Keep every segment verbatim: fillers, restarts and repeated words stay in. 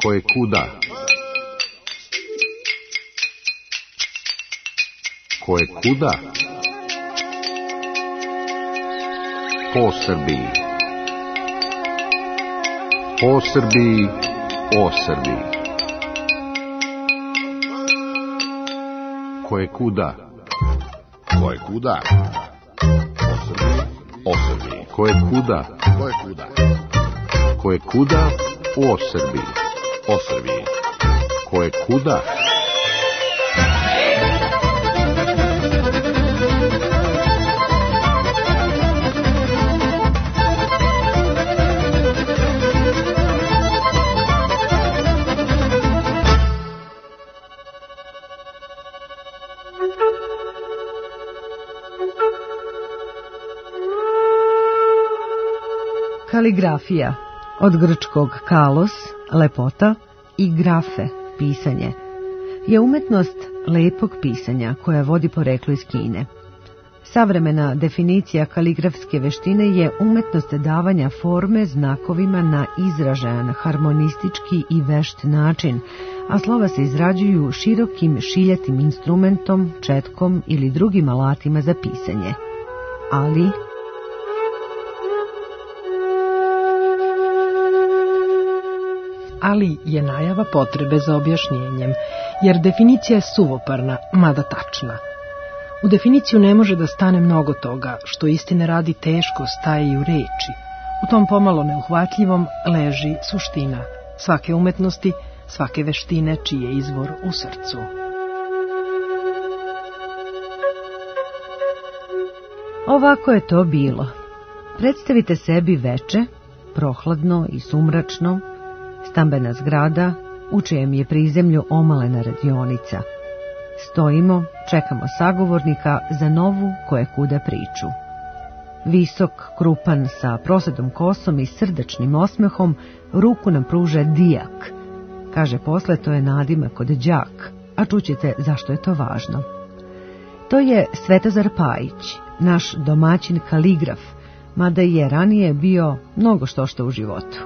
Koje kuda? Koje kuda? Po Srbiji. Po Srbiji, o Srbiji. Koje kuda? Koje kuda? O Srbiji, o Srbiji. Koje kuda? Koje kuda? Koje kuda, o Srbiji. O Srbiji. Koje kuda? Kaligrafija, od grčkog kalos, lepota, i grafe, pisanje, je umetnost lepog pisanja koja vodi poreklo iz Kine. Savremena definicija kaligrafske veštine je umetnost davanja forme znakovima na izražajan, harmonistički i vešt način, a slova se izrađuju širokim šiljatim instrumentom, četkom ili drugim alatima za pisanje. Ali ali je najava potrebe za objašnjenjem, jer definicija je suvoparna, mada tačna. U definiciju ne može da stane mnogo toga, što istine radi teško staje i u reči. U tom pomalo neuhvatljivom leži suština svake umetnosti, svake veštine čiji je izvor u srcu. Ovako je to bilo. Predstavite sebi veče, prohladno i sumračno, stambena zgrada, u čijem je prizemlju omalena radionica. Stojimo, čekamo sagovornika za novu koje kuda priču. Visok, krupan, sa prosedom kosom i srdačnim osmehom, ruku nam pruža dijak. Kaže posle, to je nadimak od đak, a čućete zašto je to važno. To je Svetozar Pajić, naš domaćin kaligraf, mada je ranije bio mnogo što što u životu.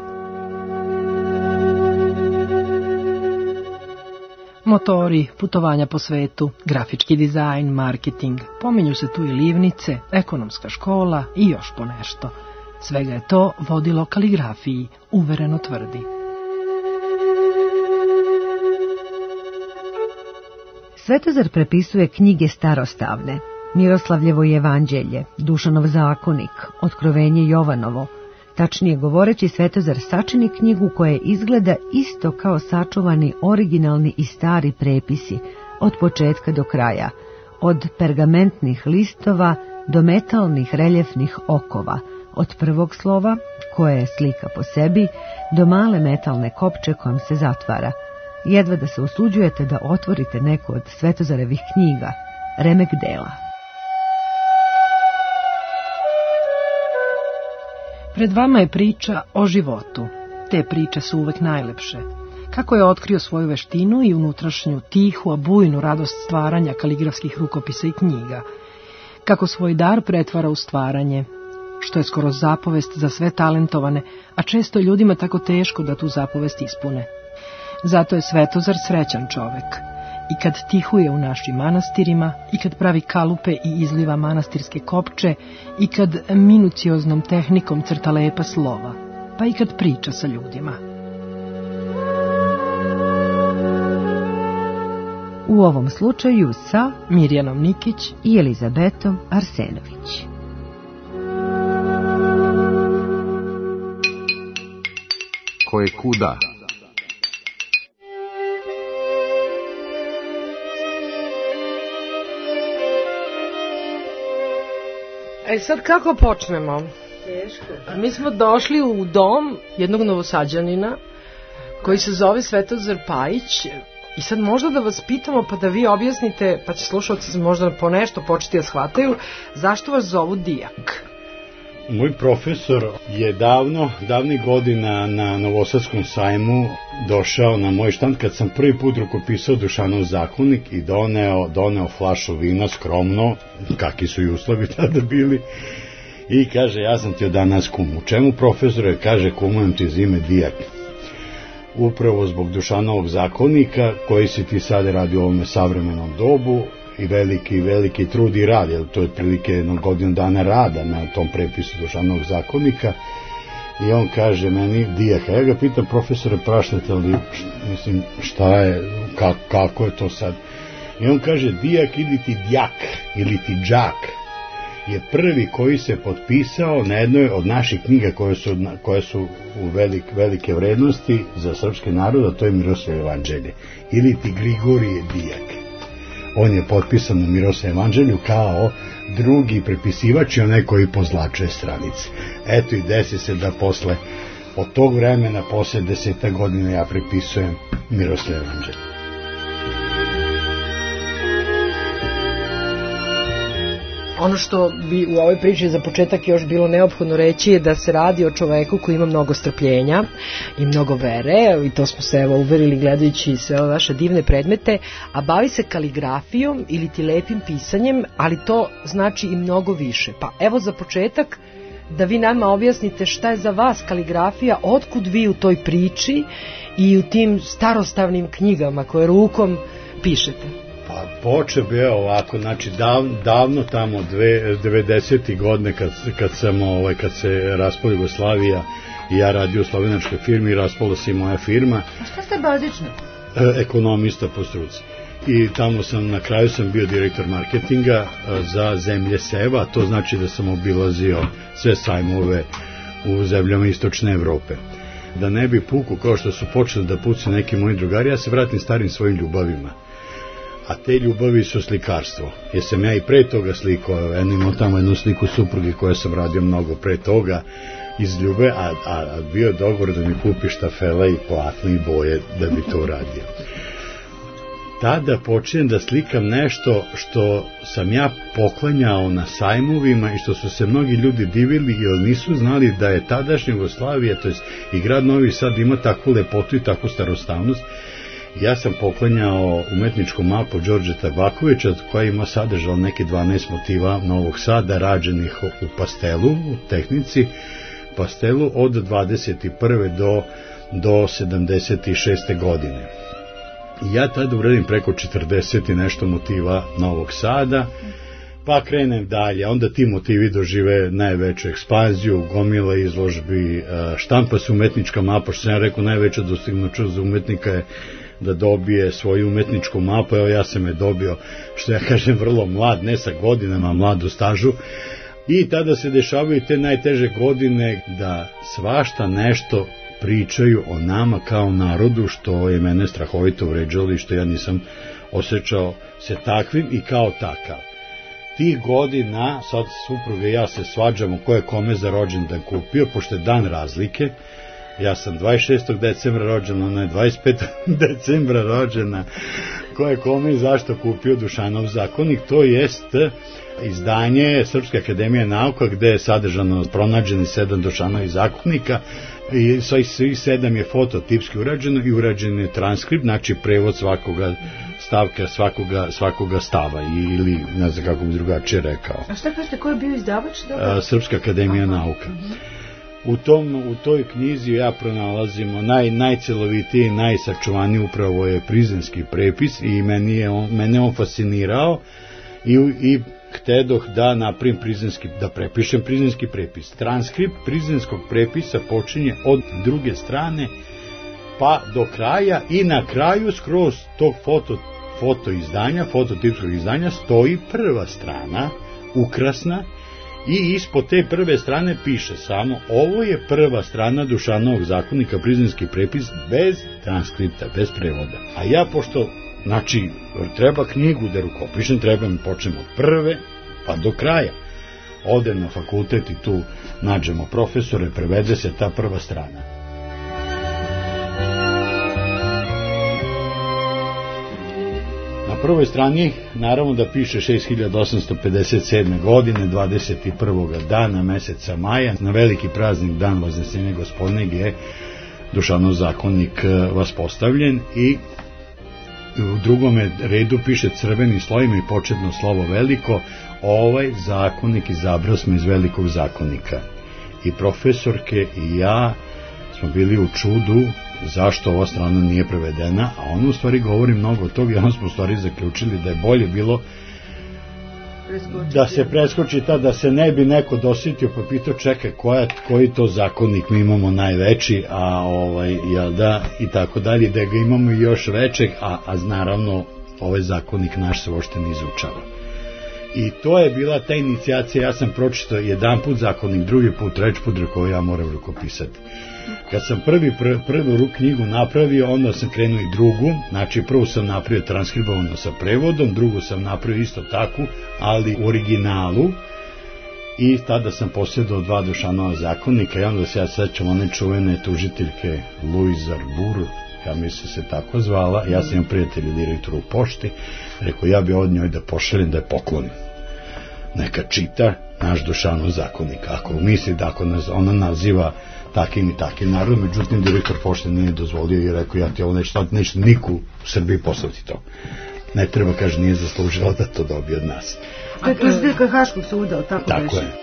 Motori, putovanja po svetu, grafički dizajn, marketing, pominju se tu i livnice, ekonomska škola i još ponešto. Svega je to vodilo kaligrafiji, uvereno tvrdi. Svetozar prepisuje knjige starostavne, Miroslavljevo evanđelje, Dušanov zakonik, Otkrovenje Jovanovo. Tačnije govoreći, Svetozar sačini knjigu koja izgleda isto kao sačuvani originalni i stari prepisi, od početka do kraja, od pergamentnih listova do metalnih reljefnih okova, od prvog slova, koje je slika po sebi, do male metalne kopče kojom se zatvara. Jedva da se usuđujete da otvorite neku od Svetozarevih knjiga, remek dela. Pred vama je priča o životu. Te priče su uvek najlepše. Kako je otkrio svoju veštinu i unutrašnju, tihu, a bujnu radost stvaranja kaligrafskih rukopisa i knjiga. Kako svoj dar pretvara u stvaranje, što je skoro zapovest za sve talentovane, a često ljudima tako teško da tu zapovest ispune. Zato je Svetozar srećan čovek. I kad tihuje u našim manastirima, i kad pravi kalupe i izliva manastirske kopče, i kad minucioznom tehnikom crta lepa slova, pa i kad priča sa ljudima. U ovom slučaju sa Mirjanom Nikić i Elizabetom Arsenović. Koje kuda? E sad kako počnemo? Teško. Mi smo došli u dom jednog Novosađanina koji se zove Svetozar Pajić i sad možda da vas pitamo pa da vi objasnite, pa će slušalci možda po nešto početi da shvataju, zašto vas zovu Dijak? Moj profesor je davno, davnih godina na Novosadskom sajmu došao na moj štand kad sam prvi put rukopisao Dušanov zakonik i doneo, doneo flašu vina skromno, kakvi su i uslovi tada bili, i kaže, ja sam ti od danas kum. U čemu, profesore? Kaže, kumujem ti zime Dijak. upravo zbog Dušanovog zakonika, koji se ti sad radi u ovome savremenom dobu, i veliki, veliki trud i rad, jer to je otprilike jedno godinu dana rada na tom prepisu Dušanovog zakonika. I on kaže meni, Dijak, a ja ga pitam, profesore, praštate li, mislim, šta je, ka, kako je to sad? I on kaže, Dijak ili ti Djak, ili ti Džak, je prvi koji se potpisao na jednoj od naših knjiga koje su, koje su u velik, velike vrednosti za srpski narod, a to je Miroslavljevo evanđelje. Ili ti Grigorije Dijak. On je potpisan u Miroslavljevom evanđelju kao drugi prepisivač i onaj koji pozlačuje stranice. Eto i desi se da posle, od tog vremena, posle deseta godina ja prepisujem Miroslavljevo evanđelje. Ono što bi u ovoj priči za početak još bilo neophodno reći je da se radi o čoveku koji ima mnogo strpljenja i mnogo vere, i to smo se evo uverili gledajući sve ove vaše divne predmete, a bavi se kaligrafijom ili ti lepim pisanjem, ali to znači i mnogo više. Pa evo za početak da vi nama objasnite šta je za vas kaligrafija, otkud vi u toj priči i u tim starostavnim knjigama koje rukom pišete. Pa počeo bi ovako, znači dav, davno tamo devedesetih godine kad, kad sam ovaj, kad se raspala Jugoslavija i ja radio u slovenačkoj firmi i raspala se i moja firma. A šta ste bazično? E, ekonomista po struci. I tamo sam, na kraju sam bio direktor marketinga za zemlje Seva, to znači da sam obilazio sve sajmove u zemljama istočne Evrope. Da ne bi puku kao što su počeli da pucaju neki moji drugari, ja se vratim starim svojim ljubavima. A te ljubavi su slikarstvo. Jer sam ja i pre toga slikao, ja imao tamo jednu sliku supruge koje sam radio mnogo pre toga iz ljube, a, a, a bio je dogovor da mi kupi štafela i platno i boje da bi to uradio. Tada počnem da slikam nešto što sam ja poklanjao na sajmovima i što su se mnogi ljudi divili jer nisu znali da je tadašnja Jugoslavija, to jest i grad Novi Sad ima takvu lepotu i takvu starostavnost. Ja sam poklanjao umetničku mapu Đorđe Tabakovića koja ima sadržao neke dvanaest motiva Novog Sada rađenih u pastelu, u tehnici pastelu od dvadeset prve do, do sedamdeset šeste godine. I ja tada uradim preko četrdeset i nešto motiva Novog Sada, pa krenem dalje, onda ti motivi dožive najveću ekspanziju, gomila izložbi, štampa se umetnička mapa, što sam ja rekao, najveća dostignuća za umetnika je da dobije svoju umetničku mapu. Evo ja sam je dobio, što ja kažem, vrlo mlad, ne sa godinama, mladu stažu, i tada se dešavaju te najteže godine da svašta nešto pričaju o nama kao narodu, što je mene strahovito vređalo i što ja nisam osjećao se takvim i kao takav. Tih godina, sad supruga i ja se svađamo ko je kome za rođendan kupio, pošto je dan razlike. Ja sam dvadeset šestog decembra rođena, ona je dvadeset petog decembra rođena. Ko je kome i zašto kupio Dušanov zakonik? To jest izdanje Srpske akademije nauka gde je sadržano pronađeni sedam Dušanovih zakonika i svih sedam je fototipski urađeno i urađen je transkript, znači prevod svakoga stavka, svakoga, svakoga stava ili ne znam kako bi drugačije rekao. A šta kažete, ko je bio izdavač? Srpska akademija Aha. nauka. U, tom, u toj knjizi ja pronalazimo naj, najcelovitiji, najsačuvaniji upravo je prizrenski prepis i meni je on, mene on fascinirao i, i htedoh da napravim prizrenski, da prepišem prizrenski prepis. Transkript prizrenskog prepisa počinje od druge strane pa do kraja i na kraju skroz tog foto, foto izdanja, fototipskog izdanja stoji prva strana, ukrasna, i ispod te prve strane piše samo ovo je prva strana Dušanovog zakonika, prizrenski prepis bez transkripta, bez prevoda. A ja pošto, znači, treba knjigu da rukopišem, treba mi počnem od prve pa do kraja. Odem na fakultet i tu nađemo profesore, prevede se ta prva strana. Na prvoj strani naravno da piše šest hiljada osamsto pedeset sedme godine, dvadeset prvog dana meseca maja, na veliki praznik dan Vaznesenja Gospodnjeg je Dušanov zakonik vaspostavljen i u drugom redu piše crvenim slovima i početno slovo veliko, ovaj zakonik izabrao smo iz velikog zakonika. I profesorke i ja smo bili u čudu zašto ova strana nije prevedena, a ono u stvari govori mnogo od toga i ono smo u stvari zaključili da je bolje bilo da se preskoči ta, da se ne bi neko dosjetio pa pitao čekaj koja, koji to zakonnik mi imamo najveći, a ovaj, ja da, i tako dalje, da ga imamo još većeg, a, a naravno ovaj zakonnik naš se uopšte ne izučava. I to je bila ta inicijacija, ja sam pročitao jedan put zakonnik, drugi put, treći put, rekao ja moram rukopisati. Kad sam prvi, pr, prvu ruk knjigu napravio, onda sam krenuo i drugu, znači prvu sam napravio transkribovano sa prevodom, drugu sam napravio isto tako, ali u originalu, i tada sam posjedao dva Dušanova zakonika, i onda se ja sećam one čuvene tužiteljke Louise Arbour, ja mislim se tako zvala, ja sam imam prijatelju direktoru u pošti, rekao ja bi od njoj da pošaljem da je poklonim. Neka čita naš Dušanov zakonik, ako misli da ako nas, ona naziva takim i takim narodom, međutim direktor pošte nije dozvolio i rekao ja ti ovo nešto, nešto niku u Srbiji poslati to. Ne treba, kaže, nije zaslužila da to dobije od nas. To je tužiteljka Haškog suda, tako, tako beše. je.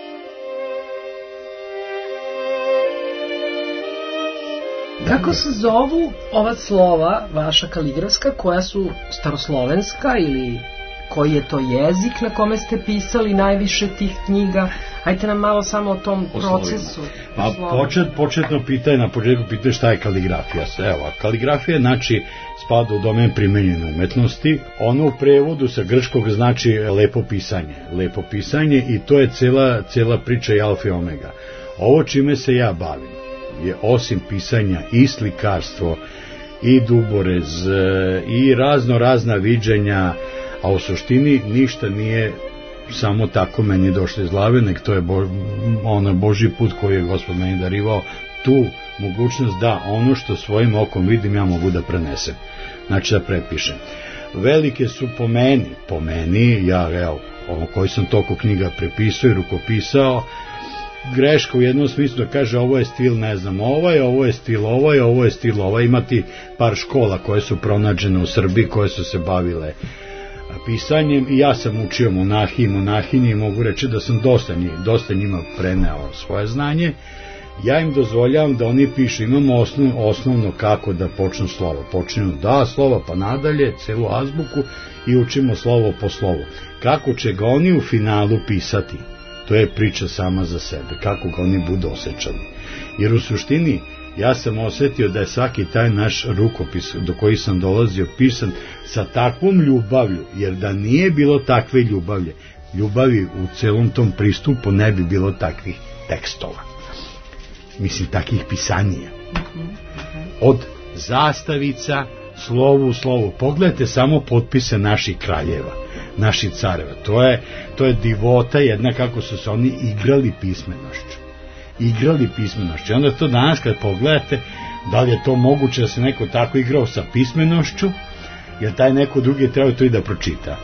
Kako se zovu ova slova, vaša kaligrafska, koja su staroslovenska ili koji je to jezik na kome ste pisali najviše tih knjiga? Hajte nam malo samo o tom o procesu. Pa počet, početno pitanje, na početku pitanje šta je kaligrafija. Evo, kaligrafija znači spada u domen primenjene umetnosti. Ono u prevodu sa grčkog znači lepo pisanje. Lepo pisanje i to je cela, cela priča i alfa i omega. Ovo čime se ja bavim je osim pisanja i slikarstvo i duborez i razno razna viđenja, a u suštini ništa nije samo tako meni došlo iz glave, nek to je bo, ono Božji put koji je Gospod meni darivao, tu mogućnost da ono što svojim okom vidim ja mogu da prenesem, znači da prepišem. Velike su po meni, po meni, ja evo, ono koji sam toliko knjiga prepisao i rukopisao, greška u jednom smislu da kaže ovo je stil ne znam ovaj, ovo je stil ovaj, ovo je stil ovaj, imati par škola koje su pronađene u Srbiji koje su se bavile pisanjem i ja sam učio monahi i monahinje i mogu reći da sam dosta, njih, dosta njima preneo svoje znanje. Ja im dozvoljavam da oni pišu, imamo osnov, osnovno kako da počnu slovo, počinju da slova pa nadalje, celu azbuku i učimo slovo po slovu. Kako će ga oni u finalu pisati, to je priča sama za sebe, kako ga oni budu osjećali. Jer u suštini ja sam osjetio da je svaki taj naš rukopis do koji sam dolazio pisan sa takvom ljubavlju, jer da nije bilo takve ljubavlje, ljubavi u celom tom pristupu ne bi bilo takvih tekstova. Mislim, takvih pisanija. Od zastavica, slovu u slovu. Pogledajte samo potpise naših kraljeva, naših careva. To je, to je divota jedna kako su se oni igrali pismenošću. Igrali pismenošću. Onda to danas kad pogledate, da li je to moguće da se neko tako igrao sa pismenošću, jer taj neko drugi treba to i da pročita.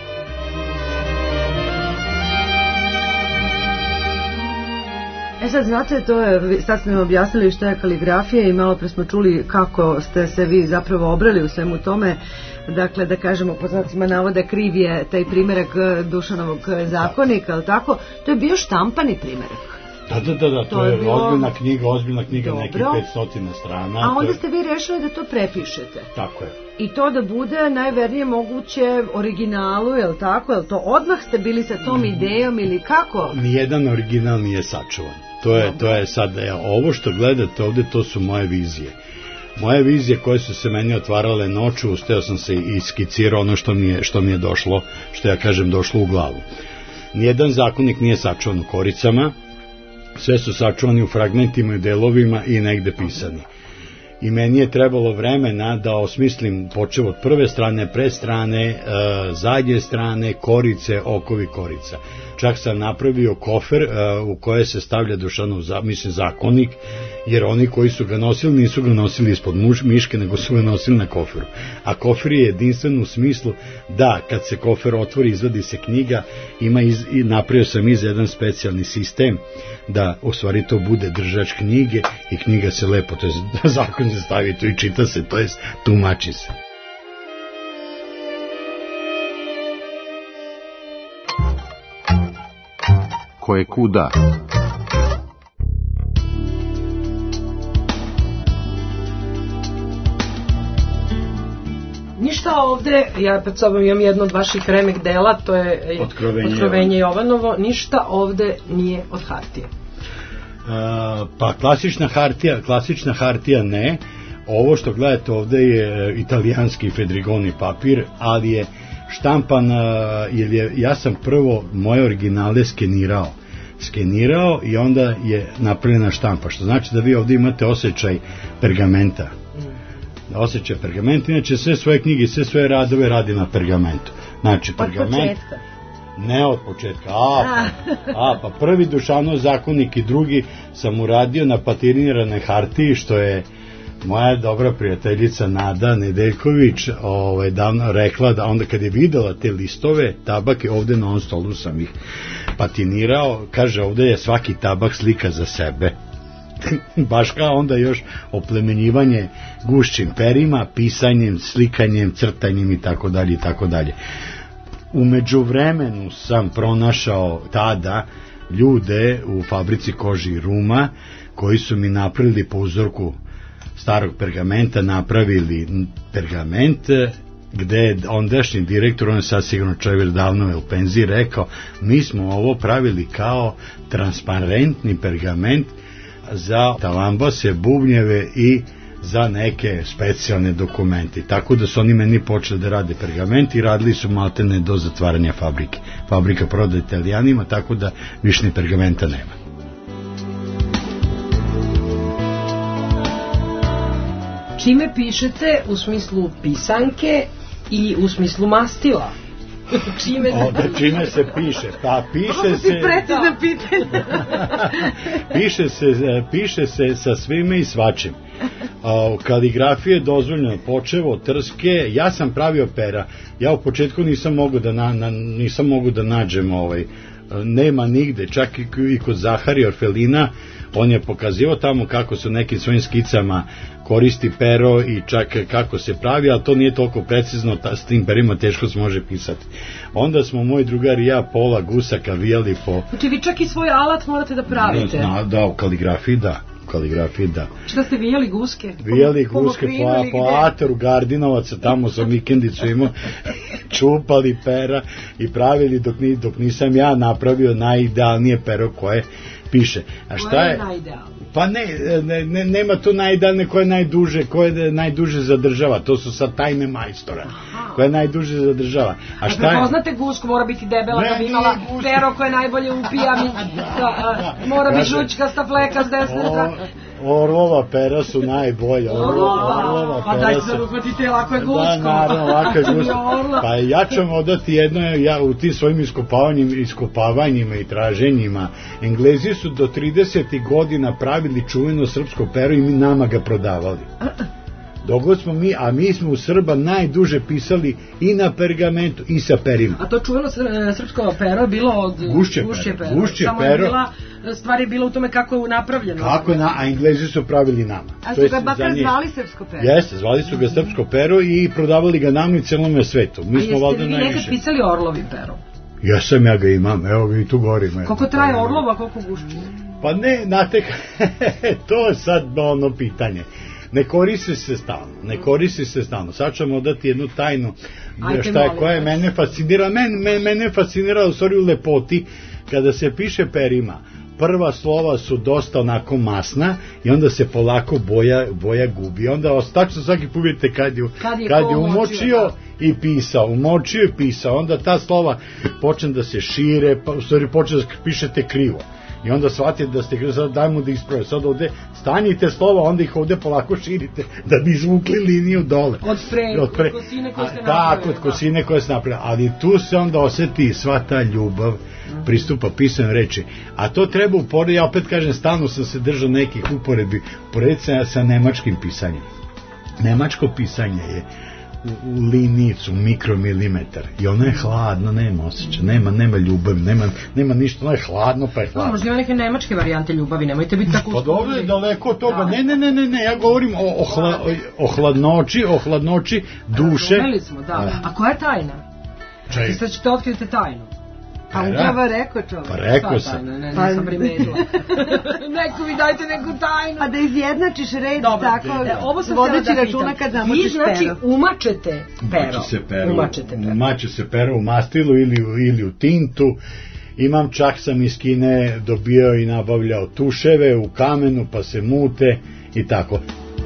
E sad, znate, to je, sad ste nam objasnili što je kaligrafija i malo pre smo čuli kako ste se vi zapravo obrali u svemu tome. Dakle, da kažemo, po znacima navoda, kriv je taj primerak Dušanovog zakonika, ali tako? To je bio štampani primerak. Da, da, da, da, to, to je, je bilo... ozbiljna knjiga, ozbiljna knjiga, dobro. Nekih petsto strana. A onda ste vi rešili da to prepišete. Tako je. I to da bude najvernije moguće originalu, je li tako? Je li to odmah ste bili sa tom idejom ili kako? Nijedan original nije sačuvan. To je, to je sad, ja, ovo što gledate ovde, to su moje vizije. Moje vizije koje su se meni otvarale noću, usteo sam se i skicirao ono što mi je, što mi je došlo, što ja kažem došlo u glavu. Nijedan zakonik nije sačuvan u koricama, sve su sačuvani u fragmentima i delovima i negde pisani. I meni je trebalo vremena da osmislim, počeo od prve strane, predstrane, e, zadnje strane, korice, okovi korica. Čak sam napravio kofer e, u koje se stavlja Dušanov, mislim, zakonik, jer oni koji su ga nosili nisu ga nosili ispod muš, miške, nego su ga nosili na koferu. A kofer je jedinstven u smislu da kad se kofer otvori, izvadi se knjiga, ima iz, i napravio sam iz jedan specijalni sistem da u stvari to bude držač knjige i knjiga se lepo, to je zakon se stavi tu i čita se, to je tumači se. Ko je kuda? ništa ovde, ja pred sobom imam jedno od vaših remek dela, to je Otkrovenje, Otkrovenje Jovanovo, ništa ovde nije od hartije. Uh, pa klasična hartija, klasična hartija ne. Ovo što gledate ovde je italijanski Fedrigoni papir, ali je štampan, jer je, ja sam prvo moje originale skenirao. Skenirao i onda je napravljena štampa, što znači da vi ovde imate osjećaj pergamenta. Mm. Osjećaj pergamenta, inače sve svoje knjige, sve svoje radove radi na pergamentu. Znači, pergament... Od početka. Ne od početka, a pa, a, pa prvi Dušanov zakonik i drugi sam uradio na patinirane hartiji, što je moja dobra prijateljica Nada Nedeljković ovaj, davno rekla da onda kad je videla te listove tabake, ovde na ovom stolu sam ih patinirao, kaže ovde je svaki tabak slika za sebe. Baš kao onda još oplemenjivanje gušćim perima, pisanjem, slikanjem, crtanjem i tako dalje i tako dalje. U međuvremenu sam pronašao tada ljude u fabrici kože i ruma koji su mi napravili po uzorku starog pergamenta, napravili pergament gde je ondašnji direktor, on je sad sigurno čovjek davno je u penziji, rekao mi smo ovo pravili kao transparentni pergament za talambase, bubnjeve i za neke specijalne dokumente. Tako da su oni meni počeli da rade pergament i radili su maltene do zatvaranja fabrike. Fabrika prodaje Italijanima, tako da više ni pergamenta nema. Čime pišete u smislu pisanke i u smislu mastila? Čime, o, da čime se piše? Pa piše se... Precizno pitanje. piše, se, piše se sa svime i svačim. U kaligrafiji je dozvoljeno počevo od trske, ja sam pravio pera. Ja u početku nisam mogu da, na, na, nisam mogu da nađem ovaj, nema nigde, čak i, i kod Zahari Orfelina, on je pokazivao tamo kako se u nekim svojim skicama koristi pero i čak kako se pravi, ali to nije toliko precizno, ta, s tim perima teško se može pisati. Onda smo moj drugar i ja pola gusaka vijali po... Znači vi čak i svoj alat morate da pravite? Da, da, u kaligrafiji da. kaligrafiji, da. Šta ste vijali guske? Vijali guske po, po Ataru Gardinovaca, tamo sam vikendicu imao, čupali pera i pravili dok, ni, dok nisam ja napravio najidealnije pero koje piše. A šta je? Pa ne, ne, ne, nema to najidealne koje je najduže, koje najduže zadržava, to su sad tajne majstora. Aha. Koje najduže zadržava. A šta je? Prepoznate gusku, mora biti debela ne, da bi imala pero koje najbolje upija, mi, da, a, mora biti žučkasta fleka s desne strane. Orlova pera su najbolja. Orlova, Orlova pa dajte se uhvatite, lako je gusko. Da, naravno, lako je gusko. Pa ja ću vam odati jedno, ja u tim svojim iskopavanjima, iskopavanjima i traženjima, Englezi su do tridesetih godina pravili čuveno srpsko pero i mi nama ga prodavali. Dogod smo mi, a mi smo u Srba najduže pisali i na pergamentu i sa perima. A to čuveno srpsko pero je bilo od gušće, gušće pero. Gušće Samo pero. je bila, stvar je bila u tome kako je napravljeno. Kako je, na, a Englezi su pravili nama. A su ga bakar zvali srpsko pero? Jeste, zvali su ga srpsko pero i prodavali ga nama i celome svetu. Mi a smo valjda jeste vi nekad pisali Orlovi pero? Jesam, ja ga imam, evo vi tu gorim. Koliko traje Orlova, koliko gušće? Pa ne, znate, to je sad ono pitanje. Ne koristi se stalno, ne koristi se stalno. Sad ćemo dati jednu tajnu, ajde, šta je, koja je mene fascinira, men, men, mene fascinira u stvari u lepoti, kada se piše perima, prva slova su dosta onako masna i onda se polako boja, boja gubi. Onda ostačno svaki put vidite kad je, kad je, kad je umočio i pisao, umočio i pisao, onda ta slova počne da se šire, pa u stvari počne da pišete krivo. I onda shvatite da ste, sad dajmo da isprave, sad ovde stanjite slova, onda ih ovde polako širite, da bi izvukli liniju dole. Od pre, od pre. Kod kosine koje ste napravili. Da, kod kosine koje ste napravili, ali tu se onda oseti sva ta ljubav pristupa pisanju reči. A to treba uporediti, ja opet kažem, stalno sam se držao nekih uporedbi, uporediti sa, sa nemačkim pisanjem. Nemačko pisanje je u, u linijicu, mikromilimetar, i ono je hladno, nema osjeća, nema, nema ljubavi, nema, nema ništa, ono je hladno, pa je hladno. No, možda ima neke nemačke varijante ljubavi, nemojte biti tako uspori. Pa dobro je daleko od toga, ne, ne, ne, ne, ne, ja govorim o, o, hla, o, o hladnoći, o hladnoći duše. Razumeli smo, da. A koja je tajna? I sad ćete otkriti tajnu. A upravo rekao čovjek. Pa rekao sam. Ne, ne, nisam primetila. Neko mi dajte neku tajnu. A da izjednačiš red Dobro, tako, e, ovo sam vodeći htjela da računa pitam. kad namočiš Vi znači pero. umačete pero. Umače se pero. Umačete pero. Umače se pero u mastilu ili, u- ili u tintu. Imam, čak sam iz Kine dobio i nabavljao tuševe u kamenu, pa se mute i tako.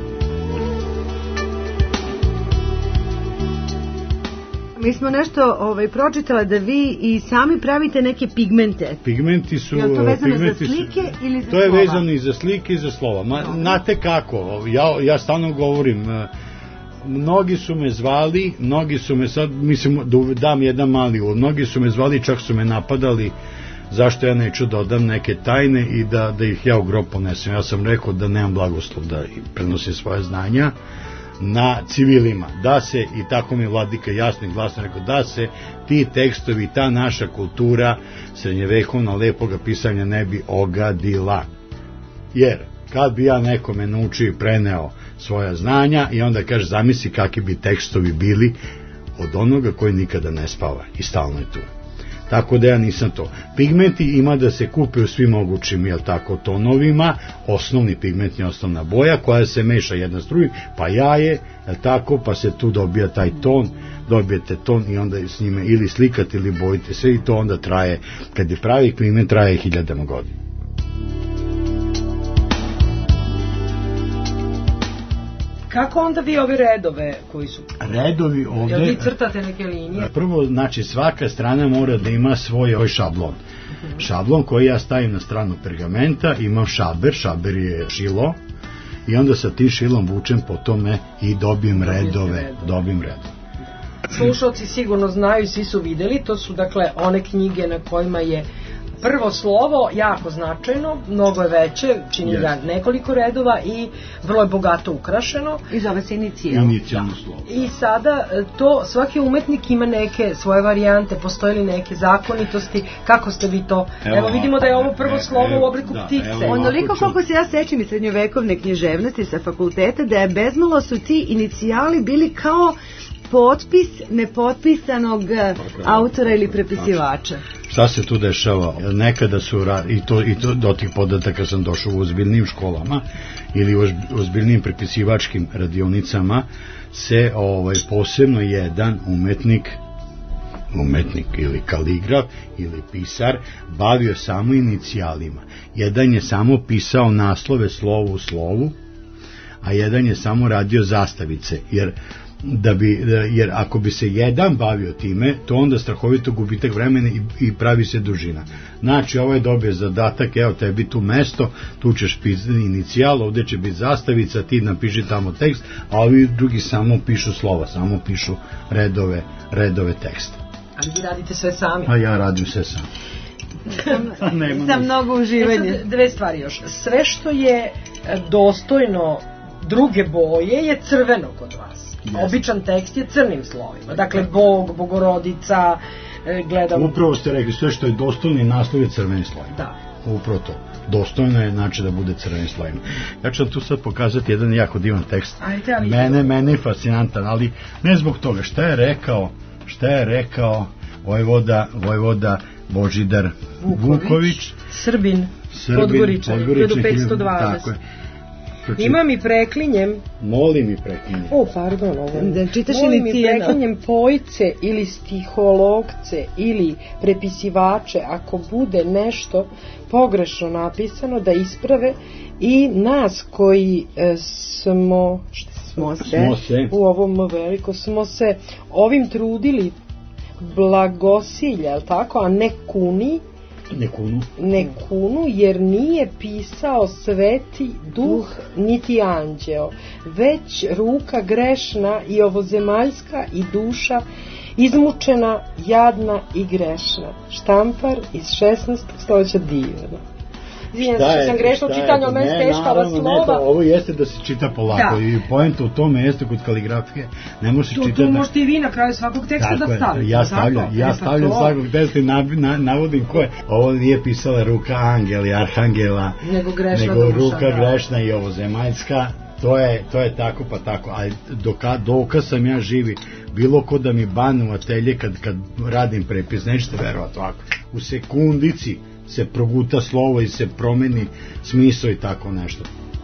Mi smo nešto ovaj, pročitala da vi i sami pravite neke pigmente. Pigmenti su... Je li to vezano za pigmenti su- slike ili za To je slova? vezano i za slike i za slova. Ma, znate kako, ja, ja stalno govorim, e, mnogi su me zvali, mnogi su me sad, mislim da dam jedan mali uvod, mnogi su me zvali, čak su me napadali zašto ja neću da odam neke tajne i da, da ih ja u grob ponesem. Ja sam rekao da nemam blagoslov da prenosim svoje znanja na civilima, da se, i tako mi je vladika jasno i glasno rekao, da se ti tekstovi, ta naša kultura srednjevekovna lepoga pisanja ne bi ogadila. Jer kad bi ja nekome naučio i preneo svoja znanja i onda kaže, zamisli kakvi bi tekstovi bili od onoga koji nikada ne spava i stalno je tu. Tako da ja nisam to. Pigmenti ima da se kupe u svim mogućim, jel tako, tonovima, osnovni pigment je osnovna boja koja se meša jedna s drugim, pa jaje, jel tako, pa se tu dobija taj ton, dobijete ton i onda s njime ili slikate ili bojite sve i to onda traje, kad je pravi pigment, traje hiljadama godina. Kako onda vi ove redove koji su... Redovi Jel ovde... vi crtate neke linije? Prvo, znači, svaka strana mora da ima svoj ovaj šablon. Šablon koji ja stavim na stranu pergamenta, imam šaber, šaber je šilo, i onda sa tim šilom vučem po tome i dobijem redove, dobijem redove. Slušalci sigurno znaju, svi su videli, to su dakle one knjige na kojima je prvo slovo jako značajno, mnogo je veće, čini Yes. ga nekoliko redova i vrlo je bogato ukrašeno. I zove se inicijal. Inicijalno slovo. I sada e, to, svaki umetnik ima neke svoje varijante, postoje li neke zakonitosti, kako ste vi to? Evo, Evo, vidimo da je ovo prvo e, slovo evo, u obliku da, ptice. evo. Onoliko Ovako ću- koliko se ja sećam iz srednjovekovne književnosti sa fakulteta, da je bezmalo su ti inicijali bili kao potpis nepotpisanog eh, autora ili prepisivača. Šta se tu dešava? Nekada su, ra- i to, i to do tih podataka sam došao u ozbiljnim školama ili u ozb- ozbiljnim prepisivačkim radionicama, se ovaj, posebno jedan umetnik umetnik ili kaligraf ili pisar bavio samo inicijalima. Jedan je samo pisao naslove slovu u slovu, a jedan je samo radio zastavice, jer da bi, jer ako bi se jedan bavio time, to onda strahovito gubitak vremena i, i pravi se dužina. Znači, ovo je dobio zadatak, evo tebi tu mesto, tu ćeš pisati inicijal, ovdje će biti zastavica, ti napiši tamo tekst, a ovi drugi samo pišu slova, samo pišu redove, redove teksta. Ali vi radite sve sami. A ja radim sve sam. Nema Sa ništa. mnogo E uživanja. sad, dve stvari još. Sve što je e, dostojno druge boje je crveno kod vas. Jeste. Običan tekst je crnim slovima. Dakle, Bog, Bogorodica, e, gledamo... Upravo ste rekli, sve što je dostojni naslov je crveni sloj. Da. Upravo to. Dostojno je, znači, da bude crveni sloj. Ja ću vam tu sad pokazati jedan jako divan tekst. Ajde, ali- Mene, mene je fascinantan, ali ne zbog toga. Šta je rekao, šta je rekao Vojvoda, Vojvoda Božidar Vuković, Vuković, Srbin, Srbin, Podgoričan, Podgoričan, hiljadu petsto dvadeset. tako je. Proči- Imam i preklinjem, Molim i prekinje. o pardon, ovo. Da čitaš Molim i inicijal. preklinjem pojce ili stihologce ili prepisivače ako bude nešto pogrešno napisano da isprave i nas koji e, smo, šta smo se, Smo se. u ovom veliko smo se ovim trudili blagosilja, jel tako, a ne kuni, Nekunu. ne kunu, jer nije pisao sveti duh niti anđeo, već ruka grešna i ovozemaljska i duša izmučena, jadna i grešna. Štampar iz šesnaestog stoljeća, divno. Izvinjam se što sam grešno u čitanju, ali meni steškava Ne, slova. to, ovo jeste da se čita polako. Da. I poenta u tome jeste kod kaligrafije. Ne može se Tu, čitati. tu možete i vi na kraju svakog teksta Tako da je, stavite. ja tako? stavljam, E, ja pa stavljam to. svakog teksta i na, na, navodim ko je. Ovo nije pisala ruka angela i arhangela, Nego grešna nego duša, ruka da. grešna i ovo zemaljska to je, to je tako pa tako, ali doka, dokaz sam ja živi, bilo ko da mi bane u atelje kad, kad radim prepis, nećete verovati ovako, u sekundici se proguta slovo i se promeni smisao i tako nešto.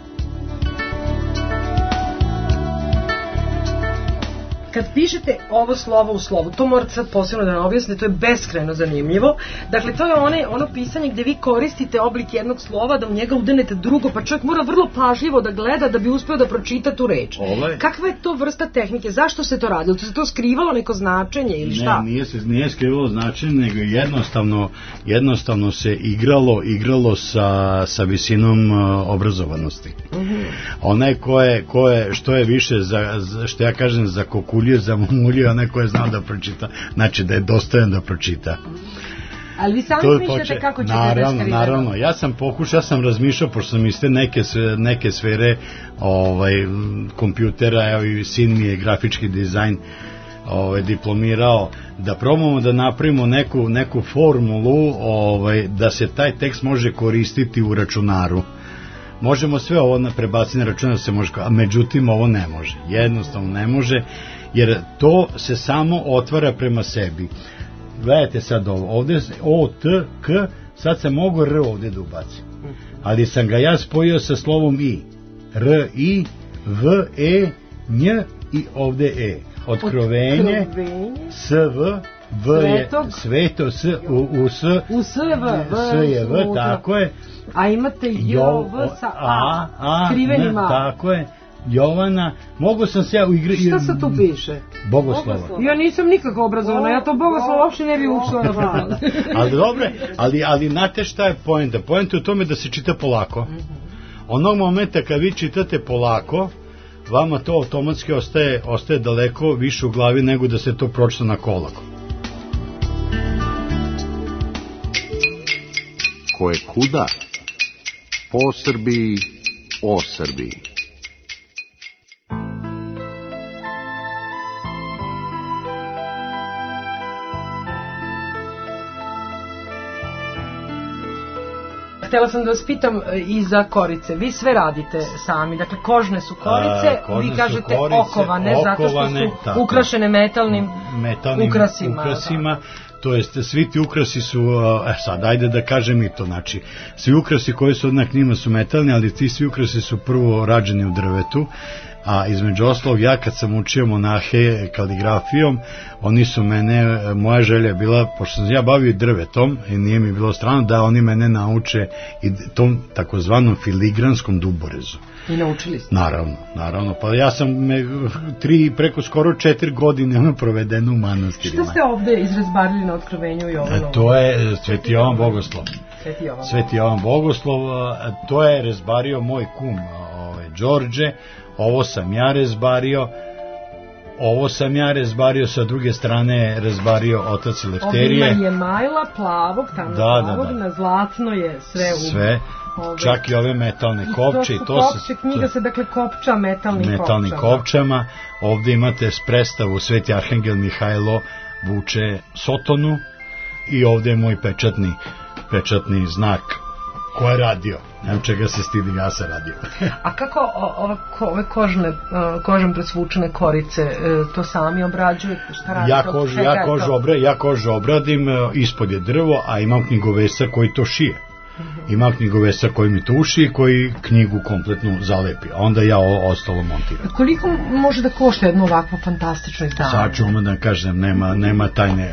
Kad pišete ovo slovo u slovu, to morate sad posebno da nam objasnite, to je beskrajno zanimljivo. Dakle, to je one, ono pisanje gde vi koristite oblik jednog slova, da u njega udenete drugo, pa čovjek mora vrlo pažljivo da gleda da bi uspeo da pročita tu reč. Ovaj... Kakva je to vrsta tehnike? Zašto se to radilo? To se to skrivalo neko značenje ili šta? Ne, nije se nije skrivalo značenje, nego jednostavno, jednostavno se igralo, igralo sa, sa visinom uh, obrazovanosti. Uh-huh. Onaj ko je, ko je, što je više, za, što ja kažem, za kokulju, za mumulju, onaj ko je znao da pročita, znači da je dostojan da pročita. Ali vi sami smišljate kako ćete naravno, da skriveno? Naravno, ja sam pokušao, ja sam razmišljao, pošto sam iste neke, neke sfere ovaj, kompjutera, evo i sin mi je grafički dizajn ovaj, diplomirao, da probamo da napravimo neku, neku formulu ovaj, da se taj tekst može koristiti u računaru. Možemo sve ovo prebaciti na računar, se može, a međutim ovo ne može, jednostavno ne može, jer to se samo otvara prema sebi. Gledajte sad ovo, ovdje O, T, K, sad sam mogu R ovdje da ubacim, ali sam ga ja spojio sa slovom I, R, I, V, E, Nj i ovdje E, otkrovenje, S, V, V je sveto, S, U, U, S, U, S je V, S je V, tako je, a imate J, V sa A, A, skrivenim A. Tako je, Jovana, mogu sam se ja u igri... Šta se tu piše? Bogoslova. Ja nisam nikako obrazovana, ja to Bogoslova uopšte ne bi ušla na plan. Ali dobro, ali, ali znate šta je poenta? Poenta je u tome da se čita polako. Onog momenta kad vi čitate polako, vama to automatski ostaje, ostaje daleko više u glavi nego da se to pročita na kolako. Ko je kuda? Po Srbiji, o Srbiji. Htjela sam da vas pitam i za korice. Vi sve radite sami, dakle kožne su korice, A, kožne vi kažete korice, okovane, okovane, zato što su tako, ukrašene metalnim, metalnim ukrasima. ukrasima to jest svi ti ukrasi su, e sad ajde da kažem i to, znači svi ukrasi koji su odnak njima su metalni, ali ti svi ukrasi su prvo rađeni u drvetu, a između ostalog ja kad sam učio monahe kaligrafijom, oni su mene, moja želja je bila, pošto sam ja bavio drvetom i nije mi bilo strano, da oni mene nauče i tom takozvanom filigranskom duborezu. I naučili ste? Naravno, naravno, pa ja sam me, tri, preko skoro četiri godine ono provedeno u manastirima. Šta ste ovde izrazbarili na otkrovenju Jovanovu? To je Sveti Jovan Bogoslov. Sveti Jovan. Sveti Jovan Bogoslov, to je rezbario moj kum, ovaj, Đorđe. Ovo sam ja rezbario, ovo sam ja rezbario, sa druge strane rezbario otac Lefterije. Ovdje je majla plavog, tamo da, plavog, da, da. Na zlatno je sve u... Sve, ove, čak i ove metalne i kopče. I to su to kopče, se, knjiga se dakle kopča metalnim, metalnim kopčama. kopčama. Ovdje imate predstavu Sveti Arhangel Mihajlo vuče Sotonu i ovdje je moj pečatni, pečatni znak. Ko je radio? Nemam čega se stidim, ja sam radio. A kako ove, ove kožne, kožem presvučene korice, to sami obrađujete? Šta radite? Ja kožu, ja, kožu obra, ja kožu obradim, ispod je drvo, a imam knjigovesa koji to šije. Uh-huh. Ima knjigovesa koji mi to uši, koji knjigu kompletno zalepi. A onda ja o, ostalo montiram. Koliko može da košta jedno ovakvo fantastično izdanje? Sad ću vam da kažem, nema, nema tajne.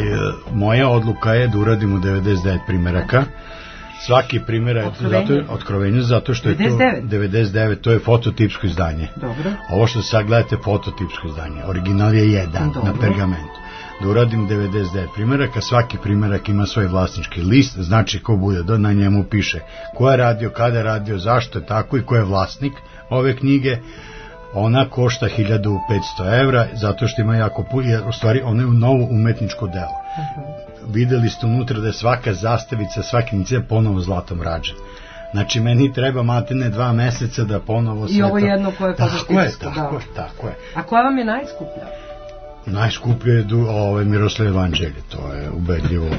Moja odluka je da uradimo devedeset devet primeraka. Svaki primjer je otkrovenje, zato što je to devedeset devet, to je fototipsko izdanje. Dobro. Ovo što sad gledate fototipsko izdanje, original je jedan. Dobro. Na pergamentu. Da uradim devedeset devet primjeraka, svaki primjerak ima svoj vlasnički list, znači ko bude do, na njemu piše ko je radio, kada je radio, zašto je tako i ko je vlasnik ove knjige. Ona košta hiljadu petsto evra, zato što ima jako puno, jer u stvari ona je u novo umetničko delo. Uh-huh. Videli ste unutra da je svaka zastavica, svaki inicijal ponovo zlatom rađen. Znači meni treba matene dva meseca da ponovo sve to... I ovo jedno koje je pozitivsko. Tako je, tako je, tako je. A koja vam je najskuplja? Najskuplje je ovaj, Miroslav Evanđelje, to je ubedljivo.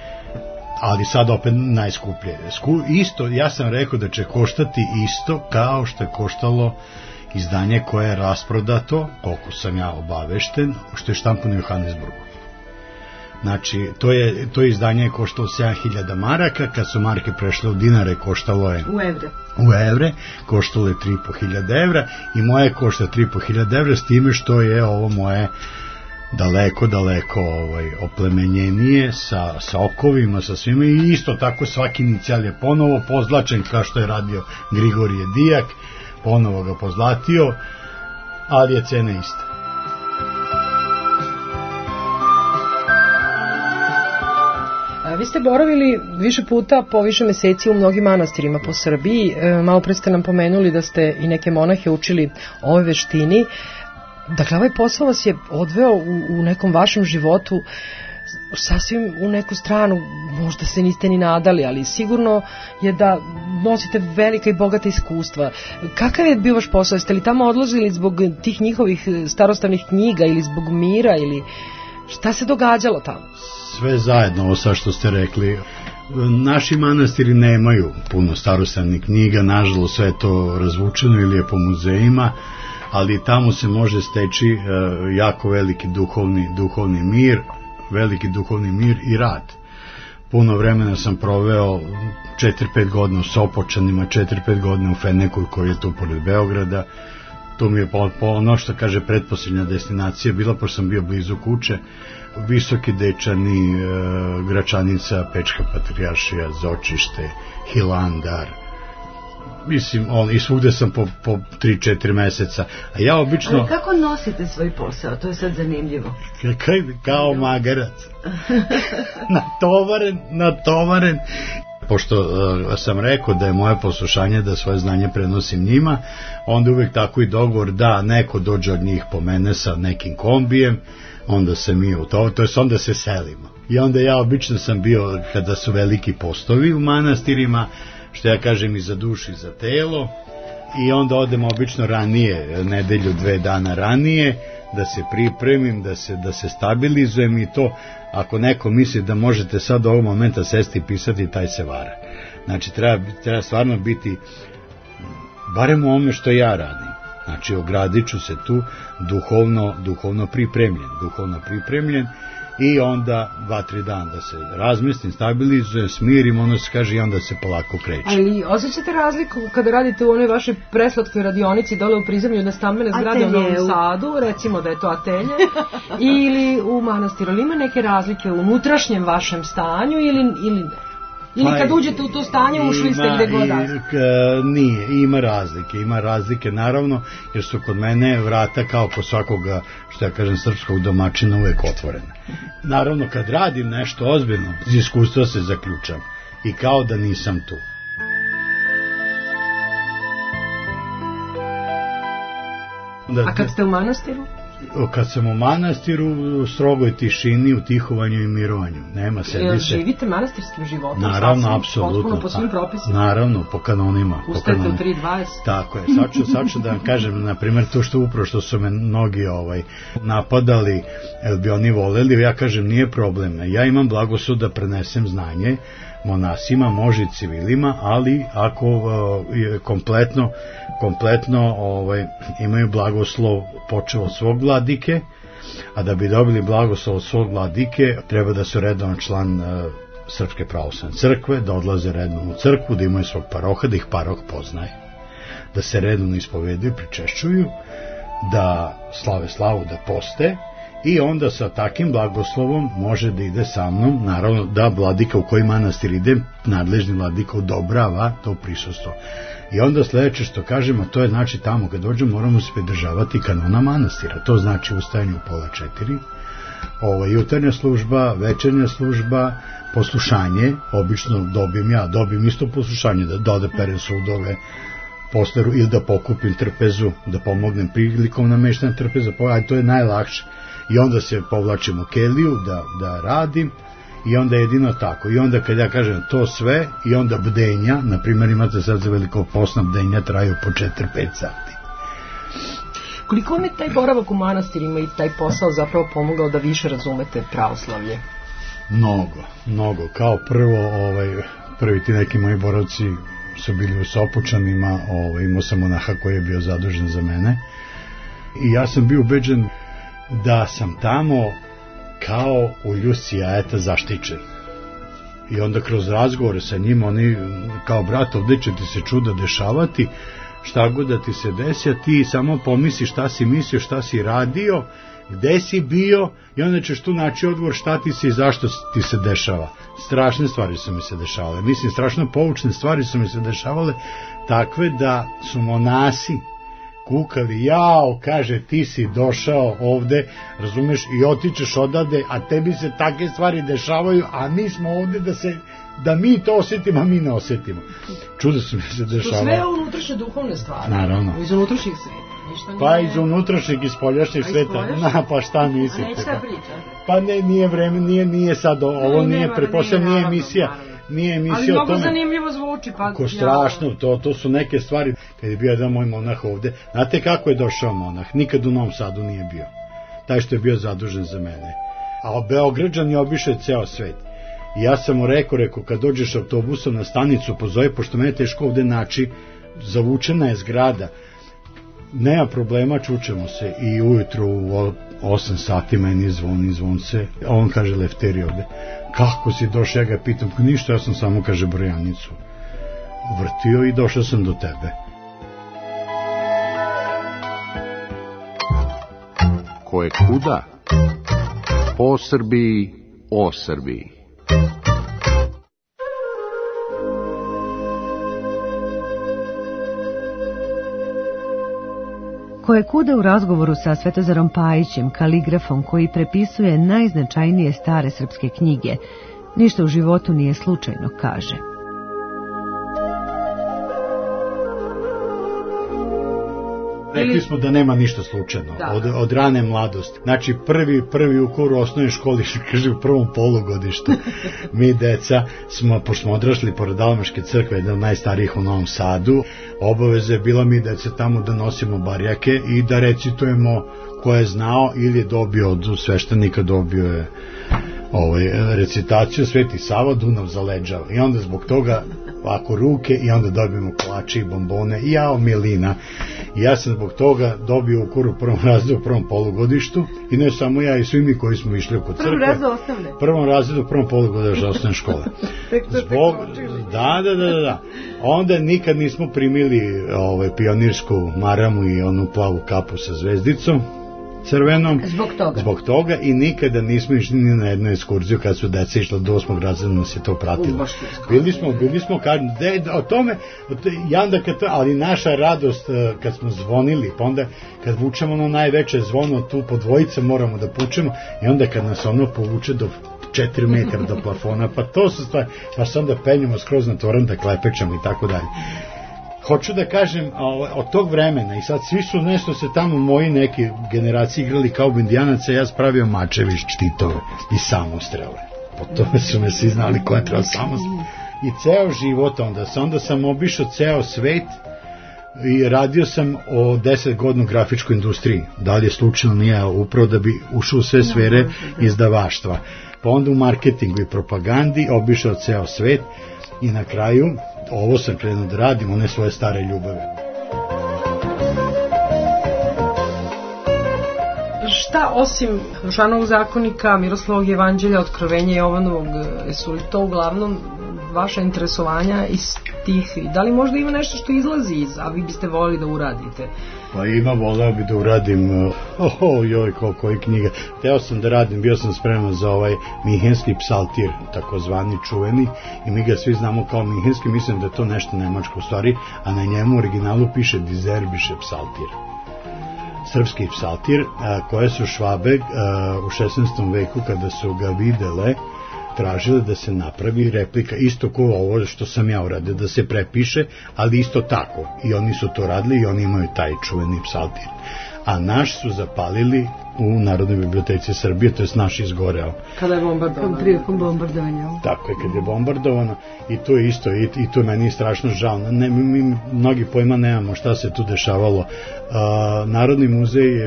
Ali sad opet najskuplje. Sku, isto, ja sam rekao da će koštati isto kao što je koštalo izdanje koje je rasprodato, koliko sam ja obavešten, što je štampano u Johannesburgu. Znači, to je, to izdanje je koštalo sedam hiljada maraka, kad su marke prešle u dinare, koštalo je... U evre. U evre, koštalo je tri i po hiljade evra i moje košta tri i po hiljade evra, s time što je ovo moje daleko, daleko ovaj, oplemenjenije sa, sa okovima, sa svima i isto tako svaki inicijal je ponovo pozlačen kao što je radio Grigorije Dijak, ponovo ga pozlatio, ali je cena ista. Vi ste boravili više puta po više meseci u mnogim manastirima po Srbiji. Malo pre ste nam pomenuli da ste i neke monahe učili ovoj veštini. Dakle, ovaj posao vas je odveo u, u nekom vašem životu sasvim u neku stranu, možda se niste ni nadali, ali sigurno je da nosite velika i bogata iskustva. Kakav je bio vaš posao? Jeste li tamo odlazili zbog tih njihovih starostavnih knjiga ili zbog mira ili šta se događalo tamo? Sve zajedno, ovo sad što ste rekli. Naši manastiri nemaju puno starostavnih knjiga, nažalost sve je to razvučeno ili je po muzejima, ali tamo se može steći e, jako veliki duhovni, duhovni mir, veliki duhovni mir i rad. Puno vremena sam proveo, četiri pet godina u Sopočanima, četiri pet godina u Feneku koji je tu pored Beograda. To mi je po, po ono što kaže pretposljednja destinacija bila, pošto sam bio blizu kuće. Visoki Dečani, e, Gračanica, Pečka Patrijaršija, Zočište, Hilandar. Mislim, on, i svugde sam po, po tri četiri meseca. A ja obično... Ali kako nosite svoj posao? To je sad zanimljivo. Kaj, kao magarac. natovaren, natovaren. Pošto uh, sam rekao da je moje poslušanje da svoje znanje prenosim njima, onda uvek tako i dogovor da neko dođe od njih po mene sa nekim kombijem, onda se mi u to, to je onda se selimo. I onda ja obično sam bio, kada su veliki postovi u manastirima, što ja kažem i za dušu i za telo, i onda odemo obično ranije, nedelju, dve dana ranije, da se pripremim, da se, da se stabilizujem i to, ako neko misli da možete sad ovog momenta sesti i pisati, taj se vara. Znači, treba, treba stvarno biti, barem u ome što ja radim. Znači, ogradit ću se tu duhovno, duhovno pripremljen, duhovno pripremljen i onda dva, tri dana da se razmislim, stabilizujem, smirim, ono se kaže i onda se polako kreće. Ali osjećate razliku kada radite u onoj vašoj preslatkoj radionici dole u prizemlju na stambene zgrade u Novom Sadu, recimo da je to atelje, ili u manastiru, ali ima neke razlike u unutrašnjem vašem stanju ili, ili ne? Ili kad uđete u to stanje, ušli ste gde god razlike? Nije, ima razlike, ima razlike naravno, jer su kod mene vrata kao kod svakoga, što ja kažem, srpskog domaćina uvek otvorena. Naravno, kad radim nešto ozbiljno, iz iskustva se zaključam i kao da nisam tu. Da, a kad ste u manastiru? Kad sam u manastiru, u strogoj tišini, u tihovanju i mirovanju. Nema sebi se. Živite manastirskim životom? Naravno, apsolutno. Potpuno po svim propisima? Naravno, po kanonima. Ustajete u tri dvadeset? Tako je. Sad ću, sad ću da vam kažem, na primjer, to što upravo što su me mnogi ovaj, napadali, jer bi oni voleli, ja kažem, nije problem. Ja imam blagoslov da prenesem znanje monasima, može i civilima, ali ako uh, kompletno, kompletno ovaj, imaju blagoslov počeo od svog vladike, a da bi dobili blagoslov od svog vladike, treba da su redovan član uh, Srpske pravoslavne crkve, da odlaze redovno u crkvu, da imaju svog paroha, da ih paroh poznaje, da se redovno ispovedaju, pričešćuju, da slave slavu, da poste, i onda sa takim blagoslovom može da ide sa mnom, naravno da vladika u koji manastir ide, nadležni vladika odobrava to prisustvo. I onda sledeće što kažem, a to je znači tamo kad dođem moramo se pridržavati kanona manastira, to znači ustajanje u pola četiri, ovo, jutarnja služba, večernja služba, poslušanje, obično dobijem ja, dobijem isto poslušanje, da, da odeperem sudove, posteru ili da pokupim trpezu, da pomognem prilikom nameštanja trpeza, a to je najlakše. I onda se povlačim u keliju da, da radim i onda jedino tako. I onda kad ja kažem to sve i onda bdenja, na primjer imate sad za veliko posna, bdenja traju po četiri pet sati. Koliko mi taj boravak u manastirima i taj posao zapravo pomogao da više razumete pravoslavlje? Mnogo, mnogo. Kao prvo, ovaj, prvi ti neki moji boravci su bili u Sopočanima, ovaj, imao sam monaha koji je bio zadužen za mene i ja sam bio ubeđen da sam tamo kao u ljusci jajeta zaštićen. I onda kroz razgovore sa njima, oni kao brat, ovdje će ti se čuda dešavati, šta god da ti se desi, a ti samo pomisli šta si mislio, šta si radio, gde si bio i onda ćeš tu naći odgovor šta ti se i zašto ti se dešava. Strašne stvari su mi se dešavale, mislim strašno poučne stvari su mi se dešavale, takve da su monasi kukali, jao, kaže, ti si došao ovde, razumeš, i otičeš odavde, a tebi se takve stvari dešavaju, a mi smo ovde da se, da mi to osjetimo, a mi ne osjetimo. Čudo su mi se dešavalo. To sve unutrašnje duhovne stvari. Naravno. Iz unutrašnjih sveta. Ništa nije... Pa iz unutrašnjeg, iz spoljašnjeg sveta. Na, pa šta mislite? A neće ta priča? Pa ne, nije vreme, nije, nije sad, ovo ne, nije, prepostavljam, nije emisija. Naravno. Nije emisija ali o tome. Ali mnogo zanimljivo zvuči. Pa, ko strašno, to, to su neke stvari. Kad je bio jedan moj monah ovde, znate kako je došao monah? Nikad u Novom Sadu nije bio. Taj što je bio zadužen za mene. A Beograđan je obišao ceo svet. I ja sam mu rekao, rekao, kad dođeš autobusom na stanicu, pozove, pošto mene teško ovde naći, zavučena je zgrada. Nema problema, čučemo se. I ujutru u osam sati meni zvoni, zvon se. A on kaže, Lefteri ovde. Kako si došao, ja ga pitam, ništa, ja sam samo, kaže, brojanicu vrtio i došao sam do tebe. Ko je kuda? Po Srbiji, o Srbiji. Ko je kuda u razgovoru sa Svetozarom Pajićem, kaligrafom koji prepisuje najznačajnije stare srpske knjige, ništa u životu nije slučajno, kaže. Rekli smo da nema ništa slučajno, od, od rane mladosti. Znači, prvi, prvi u kuru osnovne školi, kaže, u prvom polugodištu, mi deca smo, pošto smo odrašli pored Almaške crkve, jedna od najstarijih u Novom Sadu, obaveza je bila mi deca tamo da nosimo barjake i da recitujemo ko je znao ili je dobio od sveštenika, dobio je ovaj, recitaciju Sveti Sava, Dunav zaleđava. I onda zbog toga ovako ruke i onda dobijemo kolače i bombone i jao milina. I ja sam zbog toga dobio u kuru prvom razredu, u prvom polugodištu i ne samo ja i svi mi koji smo išli oko crkve. Prvom razredu osnovne? Prvom razredu, prvom polugodištu osnovne škole. Zbog, da, da, da, da. Onda nikad nismo primili ovaj, pionirsku maramu i onu plavu kapu sa zvezdicom crvenom. Zbog toga. Zbog toga i nikada nismo išli ni na jednu ekskurziju kad su deca išla do osmog razreda, nas je to pratilo. Bili smo, bili smo kad, de, o tome, ja onda kad to, ali naša radost kad smo zvonili, pa onda kad vučemo ono najveće zvono, tu po dvojica moramo da pučemo i onda kad nas ono povuče do četiri metra do plafona, pa to su stvari, pa se onda penjemo skroz na toran da klepečamo i tako dalje. Hoću da kažem, od tog vremena i sad svi su nešto se tamo moji neki generaciji igrali kao Indijanaca, ja spravio mačevi, štitove i samostrele. Po tome su me svi znali ko je treba samostrele. I ceo život onda, onda sam obišao ceo svet i radio sam o deset godina u grafičkoj industriji. Da li je slučajno nije upravo da bi ušao u sve sfere izdavaštva. Pa onda u marketingu i propagandi obišao ceo svet i na kraju ovo sam krenuo da radim, one svoje stare ljubave. Šta osim Dušanovog zakonika, Miroslavog evanđelja, Otkrovenja Jovanovog, su li to uglavnom vaša interesovanja iz tih? Da li možda ima nešto što izlazi iz, a vi biste volili da uradite? Pa ima, voleo bi da uradim, oh, joj, koliko je knjiga. Teo sam da radim, bio sam spreman za ovaj Minhenski psaltir, takozvani čuveni, i mi ga svi znamo kao Minhenski, mislim da je to nešto nemačko u stvari, a na njemu u originalu piše Dizerbische psaltir. Srpski psaltir, koje su Švabe u šesnaestom veku, kada su ga videle, tražile da se napravi replika, isto kao ovo što sam ja uradio, da se prepiše, ali isto tako. I oni su to radili i oni imaju taj čuveni psaltir. A naš su zapalili u Narodnoj biblioteci Srbije, to je naš izgoreo. Kada je bombardovano. Prilikom bombardovanja. Tako je, kad je bombardovano i to je isto, i, i to je meni strašno žao. Ne, mi, mi mnogi pojma nemamo šta se tu dešavalo. A, Narodni muzej je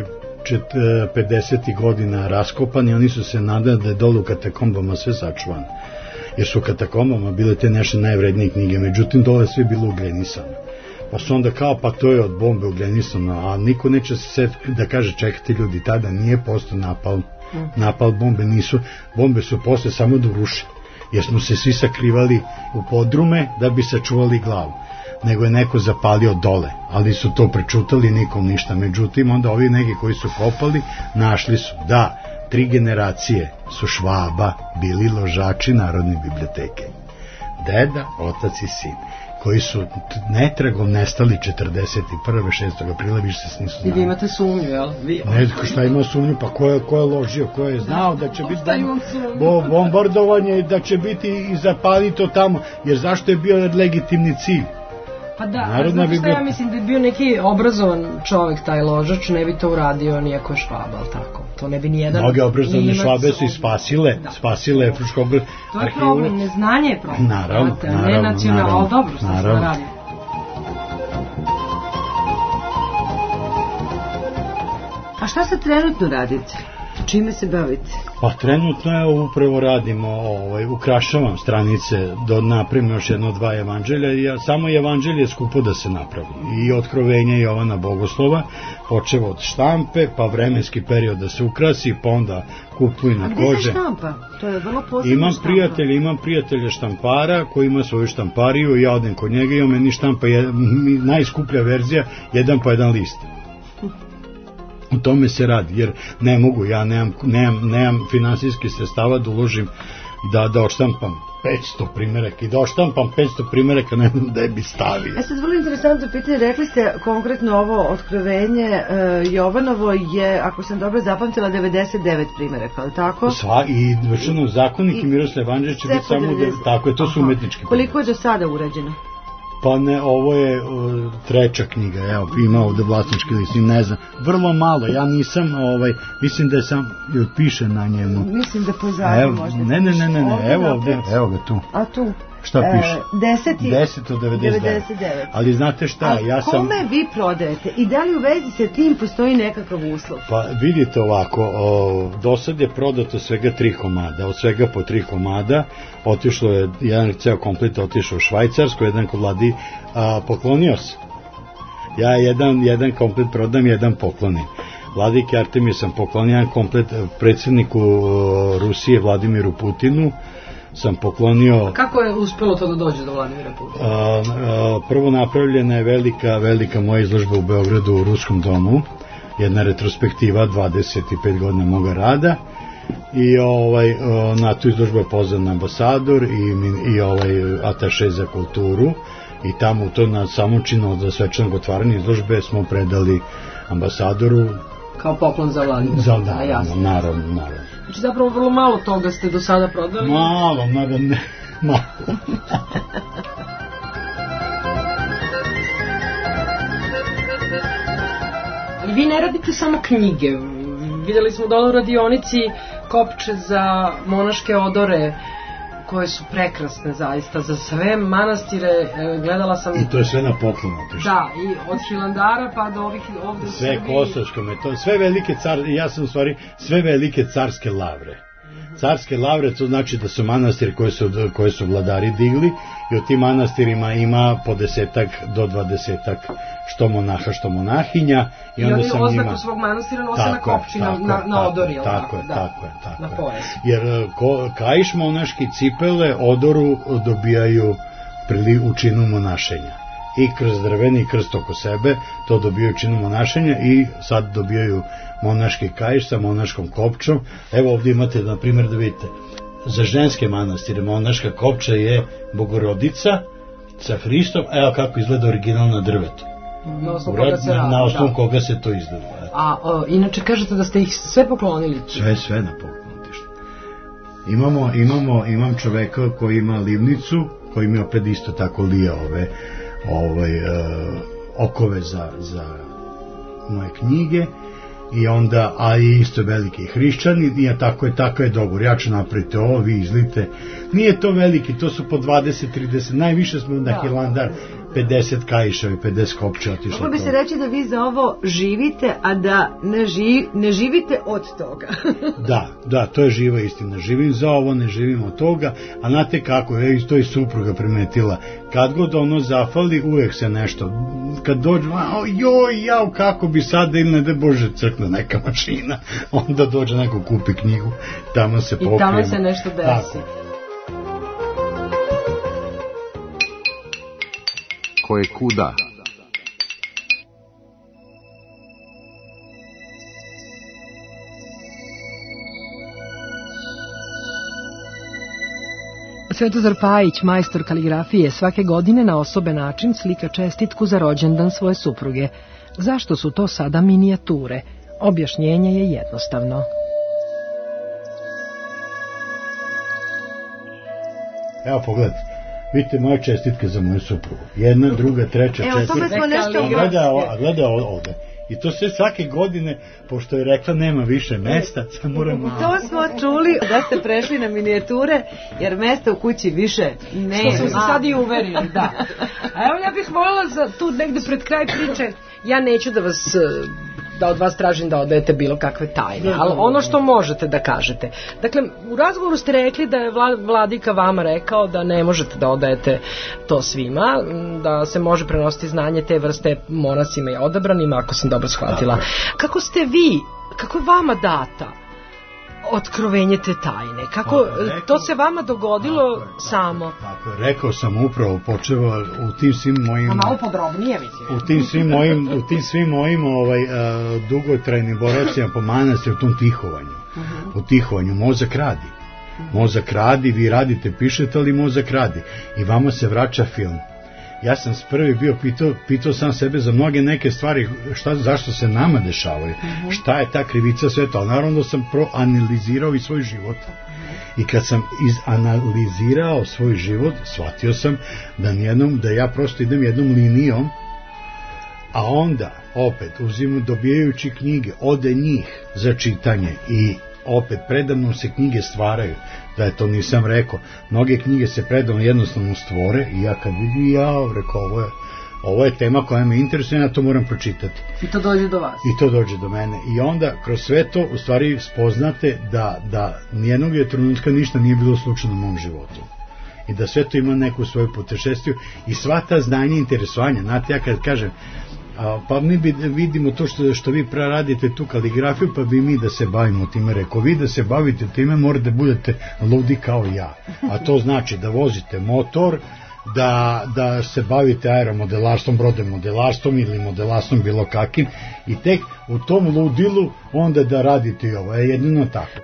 pedesetih godina raskopan i oni su se nadali da je dolu u katakombama sve sačuvano. jer su katakombama bile te naše najvrednije knjige, međutim dole sve bilo uglenisano. Pa su onda kao, pa to je od bombe uglenisano, a niko neće se da kaže, čekajte ljudi, tada nije postao napal, napal bombe, nisu, bombe su posle samo da uruši, jer smo se svi sakrivali u podrume da bi sačuvali glavu, nego je neko zapalio dole, ali su to prečutali, nikom ništa. Međutim, onda ovi neki koji su kopali, našli su da tri generacije su Švaba bili ložači Narodne biblioteke. Deda, otac i sin, koji su netragom nestali četrdeset prve šestog aprila, više se nisu znali. I vi imate sumnju, jel? Vi... Ne, šta ima sumnju, pa ko je, ko je ložio, ko je znao da će biti bo, bombardovanje, da će biti i zapali to tamo, jer zašto je bio legitimni cilj? Pa da, a znate šta, ja mislim da je bio neki obrazovan čovek, taj ložač, ne bi to uradio nijako je Švaba, ali tako? To ne bi nijedan... Mnoge obrazovne Švabe su i spasile, da. spasile Fruškog arhivu. To je problem, neznanje je problem. Naravno, Znate, naravno, ne nacionalno, ali dobro, što se radi. A šta se trenutno radite? Čime se bavite? Pa trenutno je upravo radimo, ovaj, ukrašavam stranice do napravimo još jedno dva evanđelja i ja, samo evanđelje je skupo da se napravi. I otkrovenje Jovana Bogoslova, počeo od štampe, pa vremenski period da se ukrasi, pa onda kupuj na kože. A gde se štampa? To je vrlo posebno imam štampa. Prijatelje, imam prijatelje štampara koji ima svoju štampariju i ja odem kod njega i on meni štampa je, najskuplja verzija, jedan po jedan list. U tome se radi, jer ne mogu, ja nemam, nemam, nemam finansijskih sredstava da uložim da, da odštampam petsto primjeraka i da odštampam petsto primjeraka ne znam da je bi stavio. E sad, vrlo interesantno pitanje, rekli ste konkretno ovo otkrovenje uh, Jovanovo je, ako sam dobro zapamtila, devedeset devet primjeraka, ali tako? Sva, i vršeno zakonik i, i Miroslav Evanđelić će biti samo, de, tako je, to su umetnički. Koliko je do sada urađeno? Pa ne, ovo je uh, treća knjiga, evo, ima ovde vlasnički list, ne znam, vrlo malo, ja nisam, ovaj, mislim da je sam, piše na njemu. Mislim da pozadnje možda. Ne, ne, ne, ne, ne, evo ovde, evo ga tu. A tu? Šta piše? deset od devedeset devet. Ali znate šta, ali ja sam... kome vi prodajete i da li u vezi sa tim postoji nekakav uslov? Pa vidite ovako, o, do sad je prodato svega tri komada, od svega po tri komada, otišlo je, jedan ceo komplet otišao u Švajcarsku, jedan kod Vladi a, poklonio se. Ja jedan, jedan komplet prodam, jedan poklonim. Vladike Artemije sam poklonio, jedan komplet predsjedniku Rusije Vladimiru Putinu, sam poklonio... Kako je uspelo to da dođe do Vladimira Putina? A, a, prvo napravljena je velika, velika moja izložba u Beogradu u Ruskom domu, jedna retrospektiva, dvadeset pet godina moga rada, i ovaj, na tu izložbu je pozvan ambasador i, i ovaj ataše za kulturu, i tamo u to na samom činu za svečanog otvaranja izložbe smo predali ambasadoru kao poklon za Vladimira. Za, da, naravno, naravno, naravno. Znači zapravo vrlo malo toga ste do sada prodali? Malo, malo, ne, malo. Ali vi ne radite samo knjige. Videli smo dole u radionici kopče za monaške odore, koje su prekrasne zaista za sve manastire, gledala sam... I to je sve na poklon otišlo. Da, i od Hilandara pa do ovih ovde... Sve Kosoško metode, sve velike car, ja sam u stvari, sve velike carske lavre. Carske lavre, to znači da su manastiri koje su, koje su vladari digli, i u tim manastirima ima po desetak do dvadesetak što monaha, što monahinja. I, I oni oznaku njima... svog manastira nose na kopči, na, na, na odori, tako, tako, tako, da, tako je, tako na pojas. Jer ko, kaiš monaški cipele odoru dobijaju prili u činu monašenja. I kroz drveni krst oko sebe to dobijaju činu monašenja i sad dobijaju monaški kaiš sa monaškom kopčom. Evo ovdje imate, na primjer, da vidite, za ženske manastire monaška kopča je Bogorodica sa Hristom, evo kako izgleda original na drvetu. Na osnovu koga se radi. Na osnovu koga se to izgleda. A o, inače kažete da ste ih sve poklonili? Sve, sve na poklon otišlo. Imamo, imamo, imam čoveka koji ima livnicu, koji ima opet isto tako lija ove, ovaj, uh, okove za, za moje knjige, i onda, a i isto veliki hrišćani, i tako je, tako je dogovor, ja ću napraviti ovo, vi izlite, nije to veliki, to su po dvadeset trideset, najviše smo na Hilandar, pedeset kaiša i pedeset kopća otišlo. Moglo bi se reći da vi za ovo živite, a da ne, živ, ne živite od toga. Da, da, to je živa istina. Živim za ovo, ne živim od toga, a znate kako, je to i supruga primetila. Kad god ono zafali, uvek se nešto, kad dođe, joj, jao, kako bi sada ili ne da Bože crkne neka mašina, onda dođe neko kupi knjigu, tamo se pokrijemo. I tamo se nešto desi. Tako. Ko je kuda? Svetozar Pajić, majstor kaligrafije, svake godine na osoben način slika čestitku za rođendan svoje supruge. Zašto su to sada minijature? Objašnjenje je jednostavno. Evo pogledajte, vidite moje čestitke za moju suprugu. Jedna, druga, treća, četvrta. Evo, tome smo nešto a gleda, a gleda ovde. I to sve svake godine, pošto je rekla nema više mesta, sad moramo... To smo čuli da ste prešli na minijature, jer mesta u kući više ne. Što smo se sad i uverili, da. A evo ja bih voljela za tu negde pred kraj priče, ja neću da vas... da od vas tražim da odajete bilo kakve tajne, ali ono što možete da kažete. Dakle, u razgovoru ste rekli da je vladika vama rekao da ne možete da odajete to svima, da se može prenositi znanje te vrste monasima i odabranima, ako sam dobro shvatila. Kako ste vi, kako je vama data otkrovenje te tajne? Kako, rekao, to se vama dogodilo tako je, samo? Tako je, rekao sam upravo, počeo u tim svim mojim... A malo podrobnije, mislim. U tim svim mojim, u tim svim mojim ovaj, a, dugotrajnim boravcima po manastru, u tom tihovanju. Uh-huh. U tihovanju, mozak radi. Mozak radi, vi radite, pišete, ali mozak radi. I vama se vraća film. Ja sam s prvi bio pitao, pitao sam sebe za mnoge neke stvari, šta, zašto se nama dešavaju, uh-huh. šta je ta krivica sveta, ali naravno sam proanalizirao i svoj život. Uh-huh. I kad sam izanalizirao svoj život, shvatio sam da, nijednom, da ja prosto idem jednom linijom, a onda, opet, uzimam dobijajući knjige, ode njih za čitanje i opet predavno se knjige stvaraju, da je to nisam rekao, mnoge knjige se predavno jednostavno stvore i ja kad vidim, ja rekao, ovo je, ovo je tema koja me interesuje, ja to moram pročitati. I to dođe do vas. I to dođe do mene. I onda kroz sve to u stvari spoznate da, da nijednog je trenutka ništa nije bilo slučajno u mom životu. I da sve to ima neku svoju putešestiju i sva ta znanja i interesovanja. Znate, ja kad kažem, a, pa mi bi, vidimo to što, što vi radite tu kaligrafiju, pa bi mi da se bavimo time. Rekao, vi da se bavite time morate da budete ludi kao ja. A to znači da vozite motor, da, da se bavite aeromodelarstvom, brodemodelarstvom ili modelarstvom bilo kakim i tek u tom ludilu onda da radite i ovo. Je jedino tako.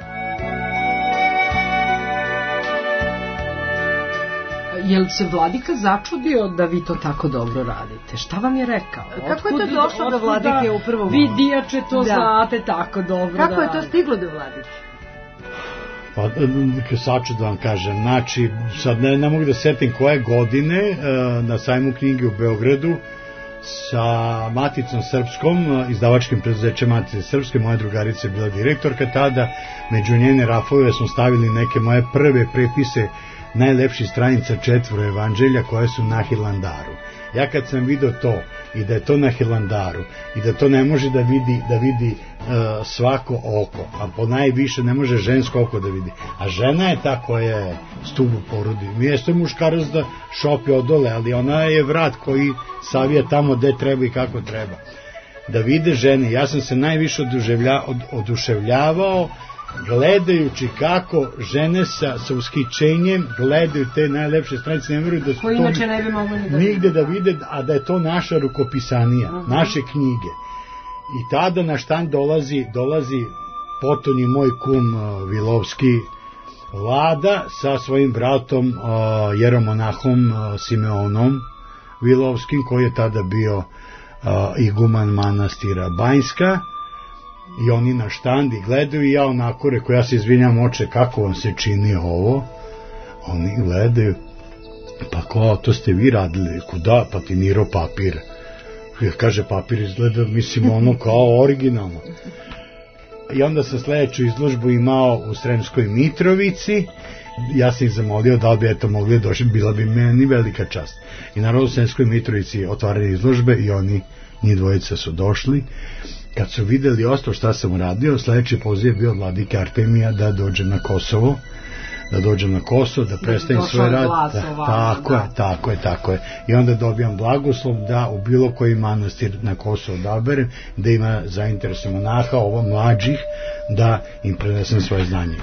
Jel se vladika začudio da vi to tako dobro radite? Šta vam je rekao? Kako je to došlo do vladike u prvom? Vi dijače to da. Znate tako dobro. Kako da je to stiglo do vladike? Pa, saču da vam kažem, znači, sad ne, ne mogu da setim koje godine na sajmu knjige u Beogradu sa Maticom Srpskom, izdavačkim preduzećem Matice Srpske, moja drugarica je bila direktorka tada, među njene rafove smo stavili neke moje prve prepise najlepših stranica četvoro evanđelja koje su na Hilandaru. Ja kad sam vidio to i da je to na Hilandaru i da to ne može da vidi, da vidi uh, svako oko, a po najviše ne može žensko oko da vidi, a žena je ta koja je stub u porodi. Mi jeste muškarac da šopi odole, ali ona je vrat koji savija tamo gde treba i kako treba. Da vide žene, ja sam se najviše oduševlja, od, oduševljavao gledajući kako žene sa, sa ushićenjem gledaju te najlepše stranice, ne veruju da su koji inače ne bi mogli ni da nigde da vide, a da je to naša rukopisanija, uh-huh. naše knjige. I tada na štan dolazi, dolazi potonji moj kum uh, Vilovski Vlada sa svojim bratom uh, jeromonahom uh, Simeonom Vilovskim, koji je tada bio uh, iguman manastira Banjska. I oni na štandi gledaju i ja onako rekao, ja se izvinjam oče, kako vam se čini ovo? Oni gledaju, pa ko, to ste vi radili? Kuda? Pa ti Miro papir. Kaže, papir izgleda, mislim, ono kao originalno. I onda sam sledeću izložbu imao u Sremskoj Mitrovici Ja sam ih zamolio da bi eto mogli došli, bila bi meni velika čast. I naravno u Sremskoj Mitrovici otvarali izložbe i oni, njih dvojica su došli. Kad su videli ostalo šta sam uradio, sledeći poziv je bio vladike Artemija da dođem na Kosovo, da dođem na Kosovo, da predstavim svoj rad. Da, tako je, tako je, tako je. I onda dobijam blagoslov da u bilo koji manastir na Kosovo odaberem, da ima zainteresovan monaha, ovo mlađih, da im prenesem svoje znanje.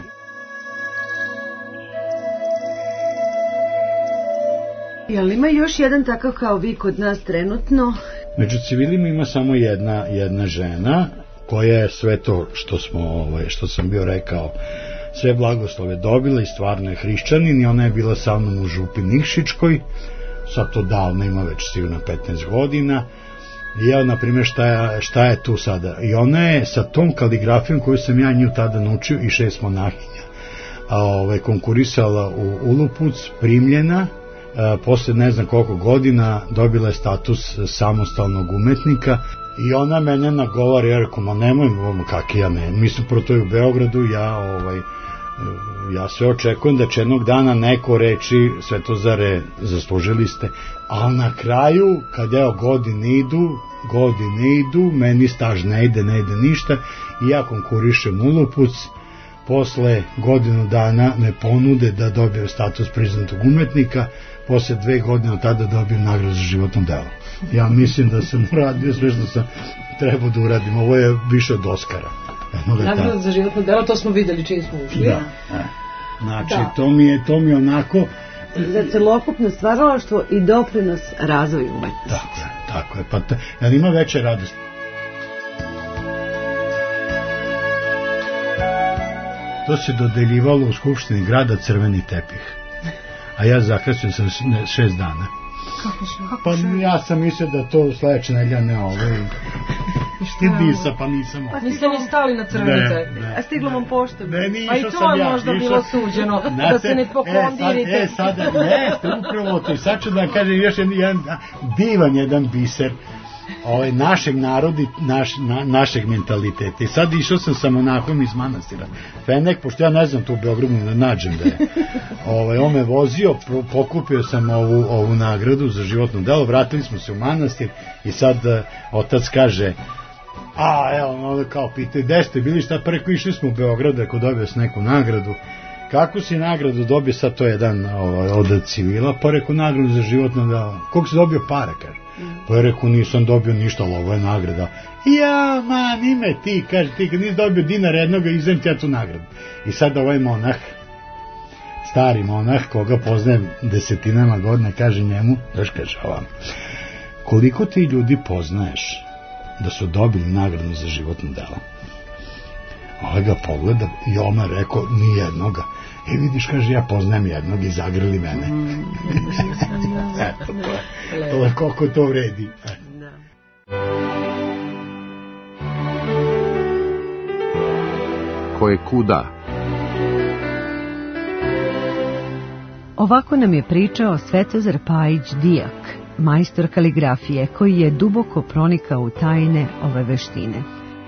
Jel ima još jedan takav kao vi kod nas trenutno? Među civilima ima samo jedna, jedna žena koja je sve to što, smo, ovaj, što sam bio rekao, sve blagoslove dobila i stvarno je hrišćanin i ona je bila sa mnom u Župi Nikšićkoj, sad to davno ima već sigurno petnaest godina. I evo, na primjer, šta je, šta je tu sada? I ona je sa tom kaligrafijom koju sam ja nju tada naučio i šest monahinja a, ovaj, konkurisala u Ulupuc, primljena. E, posle ne znam koliko godina dobila je status samostalnog umetnika i ona mene nagovara, ja rekao, ma nemoj, kak ja ne, mi smo pro to u Beogradu, ja ovaj, ja sve očekujem da će jednog dana neko reći, Svetozare, zaslužili ste, ali na kraju, kad evo godine idu, godine idu, meni staž ne ide, ne ide ništa i ja konkurišem Ulupuc, posle godinu dana me ponude da dobijem status priznatog umetnika, posle dve godine od tada dobijem nagradu za životno delo. Ja mislim da sam uradio sve što sam trebao da uradim, ovo je više od Oskara. Nagrada za životno delo, to smo videli čim smo ušli. Da, znači da. To, mi je, to mi je onako... Za celokupno stvaralaštvo i doprinos razvoju umetnosti. Tako je, tako je, pa to, ja ima veće radosti. To se dodeljivalo u Skupštini grada crveni tepih. A ja zakasnio sam šest dana. Kako što? Pa ja sam mislio da to sledeće nedelja ne ove. Ti nisa, pa nisam ovo. Pa niste ni stali na crveni tepih. A stiglo vam pošto? Ne, ni pa i to je možda išao, bilo suđeno, znate, da se ne pokondirite. E, sad, e, sad, jeste, upravo to. I sad ću da kažem još jedan, jedan divan jedan biser ovaj, našeg narodi, naš, na, našeg mentaliteta. I sad išao sam sa monahom iz manastira Fenek, pošto ja ne znam tu u Beogradu da nađem da je. Ovaj, on me vozio, pokupio sam ovu, ovu nagradu za životno delo, vratili smo se u manastir i sad uh, otac kaže, a evo, onda kao pitaju, gde ste bili, šta, preko išli smo u Beogradu ako dobio sam neku nagradu. Kako si nagradu dobio, sad to je jedan ovaj, od civila, pa reku nagradu za životno delo. Koliko si dobio para, kaže. Pa je reku, nisam dobio ništa, ali ovo je nagrada. Ja, man, ime ti, kaže, ti kad nisi dobio dinar jednoga, izvem ti ja tu nagradu. I sad ovaj monah, stari monah, koga poznajem desetinama godina, kaže njemu, daš kaže ovam, koliko ti ljudi poznaješ da su dobili nagradu za životno delo? Ovaj ga pogleda i Oma rekao, ni jednoga. E vidiš, kaže, ja poznajem jednog i zagrli mene. Mm, eto, to je, to je koliko to vredi. Da. Ko je kuda? Ovako nam je pričao Svetozar Pajić Dijak, majstor kaligrafije, koji je duboko pronikao u tajne ove veštine.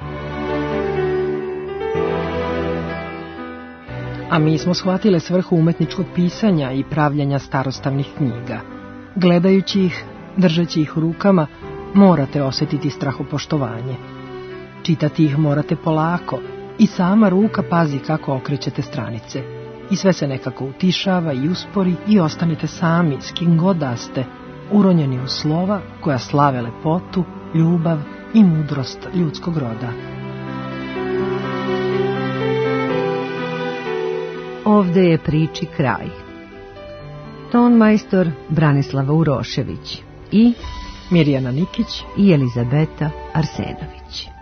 A mi smo shvatile svrhu umetničkog pisanja i pravljanja starostavnih knjiga. Gledajući ih, držeći ih u rukama, morate osjetiti strahopoštovanje. Čitati ih morate polako i sama ruka pazi kako okrećete stranice. I sve se nekako utišava i uspori i ostanete sami, s kim god da ste, uronjeni u slova koja slave lepotu, ljubav i mudrost ljudskog roda. Ovde je priči kraj. Ton majstor Branislava Urošević i Mirjana Nikić i Elizabeta Arsenović.